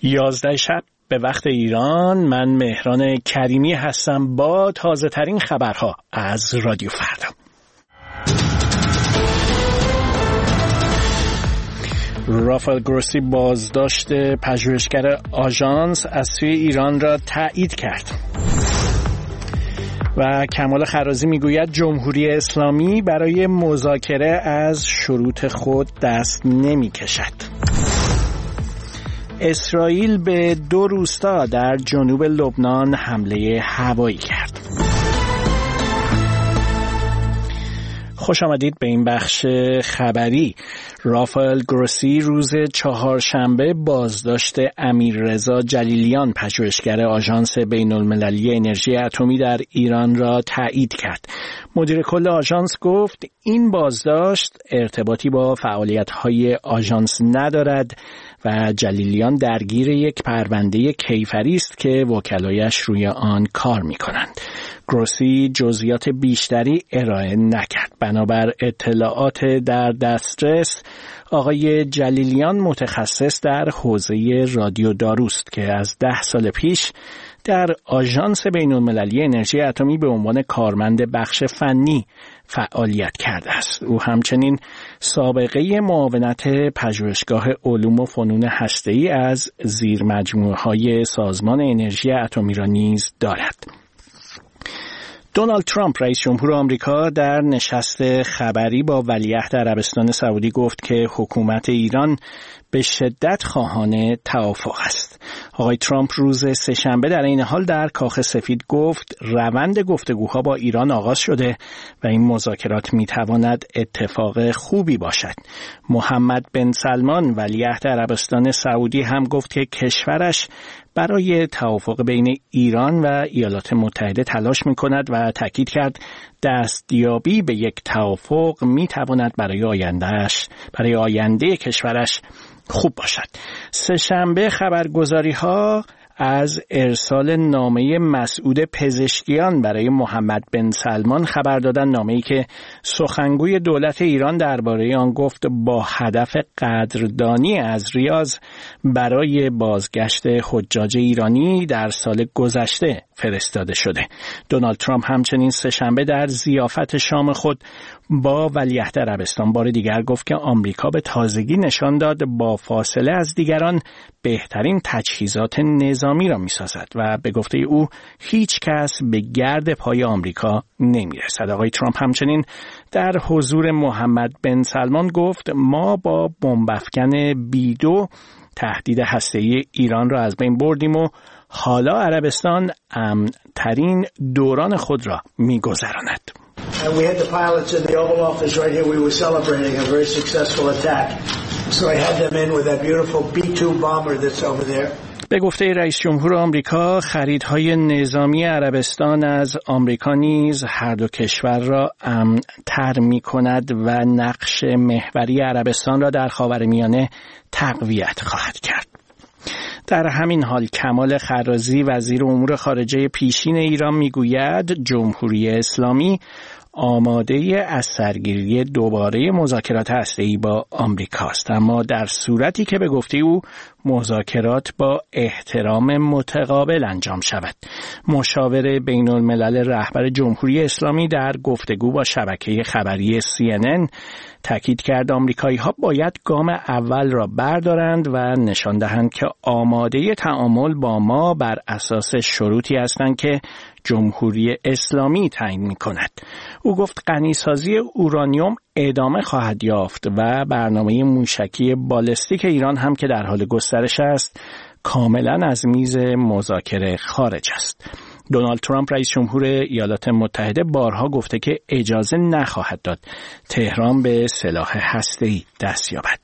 11 شب به وقت ایران. من مهران کریمی هستم با تازه ترین خبرها از رادیو فردا. رافائل گروسی بازداشت پژوهشگر آژانس از سوی ایران را تایید کرد و کمال خرازی میگوید جمهوری اسلامی برای مذاکره از شروط خود دست نمی کشد. اسرائیل به 2 روستا در جنوب لبنان حمله هوایی کرد. خوش آمدید به این بخش خبری. رافائل گروسی روز چهارشنبه بازداشت امیررضا جلیلیان پژوهشگر آژانس بین‌المللی انرژی اتمی در ایران را تایید کرد. مدیر کل آژانس گفت این بازداشت ارتباطی با فعالیت‌های آژانس ندارد و جلیلیان درگیر یک پرونده کیفری است که وکلایش روی آن کار می‌کنند. گروسی جزئیات بیشتری ارائه نکرد. بنابر اطلاعات در دسترس، آقای جلیلیان متخصص در حوزه رادیوداروست که از 10 سال پیش در آژانس بین‌المللی انرژی اتمی به عنوان کارمند بخش فنی فعالیت کرده است. او همچنین سابقه معاونت پژوهشگاه علوم و فنون هسته‌ای از زیرمجموعه‌های سازمان انرژی اتمی را نیز دارد. دونالد ترامپ رئیس جمهور آمریکا در نشست خبری با ولیعهد عربستان سعودی گفت که حکومت ایران به شدت خواهان توافق است. آقای ترامپ روز سه‌شنبه در این حال در کاخ سفید گفت روند گفتگوها با ایران آغاز شده و این مذاکرات میتواند اتفاق خوبی باشد. محمد بن سلمان ولیعهد عربستان سعودی هم گفت که کشورش برای توافق بین ایران و ایالات متحده تلاش می‌کند و تاکید کرد دستیابی به یک توافق می‌تواند برای آینده کشورش خوب باشد. سه‌شنبه خبرگزاری‌ها از ارسال نامه مسعود پزشکیان برای محمد بن سلمان خبر دادند، نامه‌ای که سخنگوی دولت ایران درباره آن گفت با هدف قدردانی از ریاض برای بازگشت حجاج ایرانی در سال گذشته فرستاده شده. دونالد ترامپ همچنین سه‌شنبه در ضیافت شام خود با ولیعهد عربستان بار دیگر گفت که آمریکا به تازگی نشان داد با فاصله از دیگران بهترین تجهیزات نظامی را می‌سازد و به گفته او هیچ کس به گرد پای آمریکا نمی‌رسد. آقای ترامپ همچنین در حضور محمد بن سلمان گفت ما با بمب‌افکن B2 تهدید هسته‌ای ایران را از بین بردیم و حالا عربستان امن‌ترین دوران خود را می‌گذراند. And we had the pilots in the Oval Office right here. We were celebrating a very successful attack. So I had them in with that beautiful B-2 bomber that's over there. به گفته رئیس جمهور آمریکا خریدهای نظامی عربستان از آمریکا نیز هر دو کشور را امن‌تر می‌کند و نقش محوری عربستان را در خاورمیانه تقویت خواهد کرد. در همین حال کمال خرازی وزیر امور خارجه پیشین ایران میگوید جمهوری اسلامی آماده از سرگیری دوباره مذاکرات هسته‌ای با آمریکاست، اما در صورتی که به گفته او مذاکرات با احترام متقابل انجام شود. مشاور بین الملل رهبر جمهوری اسلامی در گفتگو با شبکه خبری CNN تاکید کرد آمریکایی‌ها باید گام اول را بردارند و نشان دهند که آماده تعامل با ما بر اساس شروطی هستند که جمهوری اسلامی تعیین می‌کند. او گفت غنیسازی اورانیوم ادامه خواهد یافت و برنامه موشکی بالستیک ایران هم که در حال گسترش است کاملا از میز مذاکره خارج است. دونالد ترامپ رئیس جمهور ایالات متحده بارها گفته که اجازه نخواهد داد تهران به سلاح هسته‌ای دست یابد.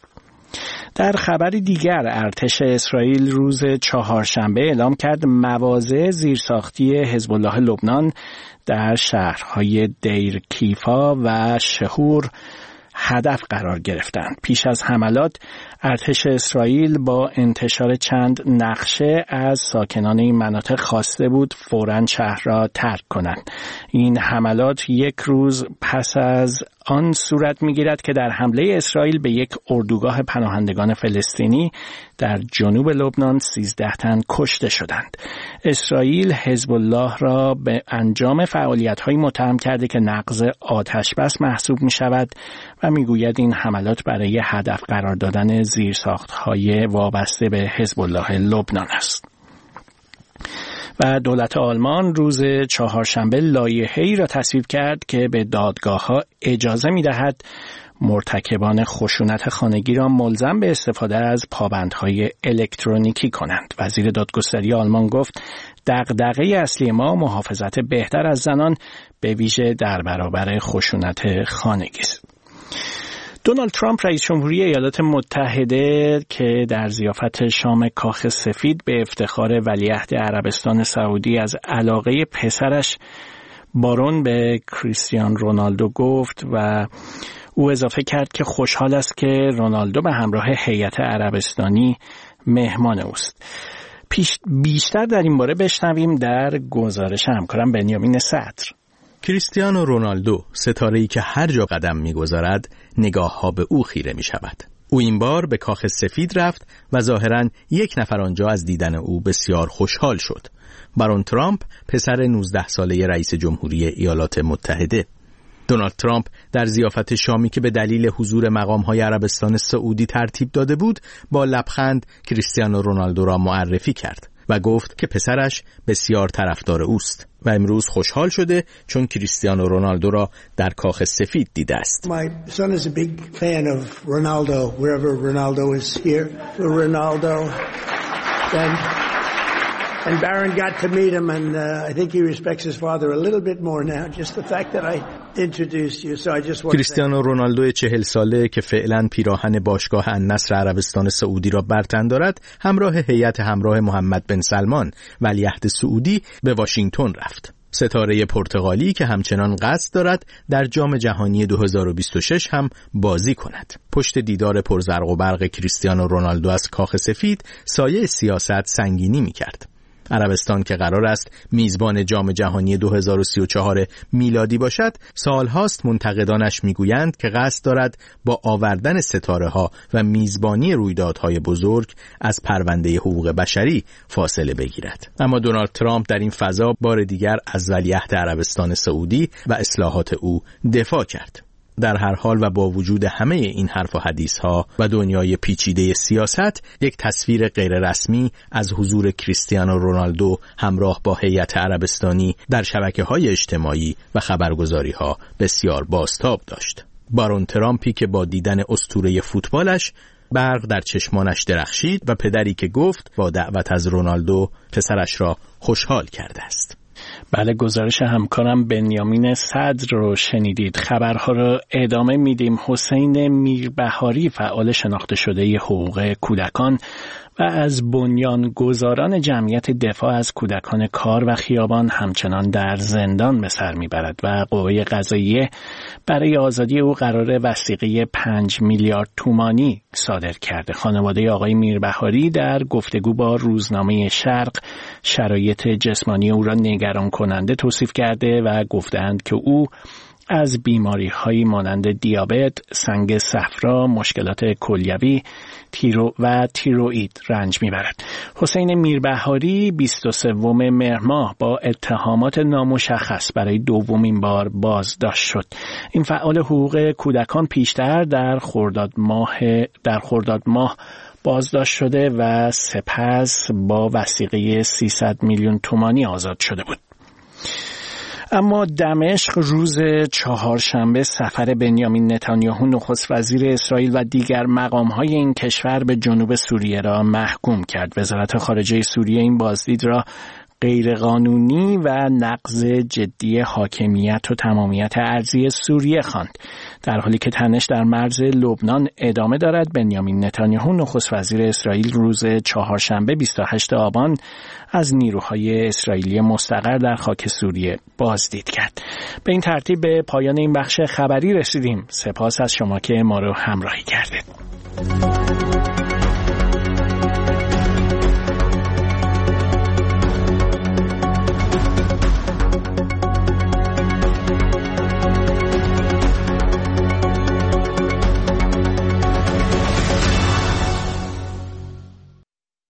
در خبری دیگر ارتش اسرائیل روز چهارشنبه اعلام کرد مواضع زیرساختی حزب الله لبنان در شهرهای دیر کیفا و شهور هدف قرار گرفتند. پیش از حملات ارتش اسرائیل با انتشار چند نقشه از ساکنان این مناطق خواسته بود فوراً شهر را ترک کنند. این حملات یک روز پس از آن صورت می‌گیرد که در حمله اسرائیل به یک اردوگاه پناهندگان فلسطینی در جنوب لبنان 13 تن کشته شدند. اسرائیل حزب الله را به انجام فعالیت‌هایی متهم کرده که نقض آتش‌بس محسوب می‌شود و می‌گوید این حملات برای هدف قرار دادن زیرساخت‌های وابسته به حزب الله لبنان است. و دولت آلمان روز چهارشنبه لایحه‌ای را تصویب کرد که به دادگاه‌ها اجازه می‌دهد مرتکبان خشونت خانگی را ملزم به استفاده از پابندهای الکترونیکی کنند. وزیر دادگستری آلمان گفت دغدغه اصلی ما محافظت بهتر از زنان به ویژه در برابر خشونت خانگی است. دونالد ترامپ رئیس جمهوری ایالات متحده که در ضیافت شام کاخ سفید به افتخار ولیعهد عربستان سعودی از علاقه پسرش بارون به کریستیانو رونالدو گفت و او اضافه کرد که خوشحال است که رونالدو به همراه هیئت عربستانی مهمان اوست. بیشتر در این باره بشنویم در گزارش همکارم بنیامین صدر. کریستیانو رونالدو، ستاره‌ای که هر جا قدم می‌گذارد نگاه‌ها به او خیره می‌شود. او این بار به کاخ سفید رفت و ظاهراً یک نفر آنجا از دیدن او بسیار خوشحال شد. بارون ترامپ، پسر 19 ساله رئیس جمهوری ایالات متحده. دونالد ترامپ در ضیافت شامی که به دلیل حضور مقام‌های عربستان سعودی ترتیب داده بود، با لبخند کریستیانو رونالدو را معرفی کرد و گفت که پسرش بسیار طرفدار اوست و امروز خوشحال شده چون کریستیانو رونالدو را در کاخ سفید دیده است. My son is a big fan of Ronaldo wherever Ronaldo is here. Ronaldo and Barron got to meet him and I think he respects his father a little bit more now just the fact that I introduced you so I just want کریستیانو رونالدو 40 ساله که فعلا پیراهن باشگاه النصر عربستان سعودی را بر تن دارد، همراه هیئت همراه محمد بن سلمان ولیعهد سعودی به واشنگتن رفت. ستاره پرتغالی که همچنان قصد دارد در جام جهانی 2026 هم بازی کند. پشت دیدار پرزرق و برق کریستیانو رونالدو از کاخ سفید سایه سیاست سنگینی می‌کرد. عربستان که قرار است میزبان جام جهانی 2034 میلادی باشد، سالهاست منتقدانش میگویند که قصد دارد با آوردن ستاره‌ها و میزبانی رویدادهای بزرگ از پرونده حقوق بشری فاصله بگیرد. اما دونالد ترامپ در این فضا بار دیگر از ولیعهد عربستان سعودی و اصلاحات او دفاع کرد. در هر حال و با وجود همه این حرف و حدیث ها و دنیای پیچیده سیاست، یک تصویر غیر رسمی از حضور کریستیانو رونالدو همراه با هیئت عربستانی در شبکه‌های اجتماعی و خبرگزاری ها بسیار بازتاب داشت. بارون ترامپی که با دیدن اسطوره فوتبالش برق در چشمانش درخشید و پدری که گفت با دعوت از رونالدو پسرش را خوشحال کرده است. بله، گزارش همکارم بنیامین صدر رو شنیدید. خبرها رو ادامه میدیم. حسین میربهاری، فعال شناخته شده حقوق کودکان و از بنیانگذاران جمعیت دفاع از کودکان کار و خیابان، همچنان در زندان به سر میبرد و قوه قضاییه برای آزادی او قرار وثیقه 5 میلیارد تومانی صادر کرده. خانواده آقای میربهاری در گفتگو با روزنامه شرق شرایط جسمانی او را نگران کننده توصیف کرده و گفتند که او از بیماری‌هایی مانند دیابت، سنگ صفرا، مشکلات کلیوی و تیروئید رنج می‌برد. حسین میربهاری 23 مهر ماه با اتهامات نامشخص برای دومین بار بازداشت شد. این فعال حقوق کودکان پیشتر در خرداد ماه بازداشت شده و سپس با وثیقه 300 میلیون تومانی آزاد شده بود. اما دمشق روز چهارشنبه سفر بنیامین نتانیاهو نخست وزیر اسرائیل و دیگر مقام‌های این کشور به جنوب سوریه را محکوم کرد. وزارت خارجه سوریه این بازدید را غیرقانونی و نقض جدی حاکمیت و تمامیت ارضی سوریه خواند. در حالی که تنش در مرز لبنان ادامه دارد، بنیامین نتانیاهو نخست وزیر اسرائیل روز چهارشنبه 28 آبان از نیروهای اسرائیلی مستقر در خاک سوریه بازدید کرد. به این ترتیب به پایان این بخش خبری رسیدیم. سپاس از شما که ما رو همراهی کردید.